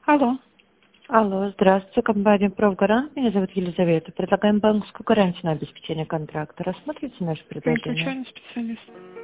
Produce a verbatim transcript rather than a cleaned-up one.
Алло. Алло, здравствуйте, компания «Профгарант». Меня зовут Елизавета. Предлагаем банковскую гарантию на обеспечение контракта. Рассмотрите наше предложение. Интеллектуальный специалист.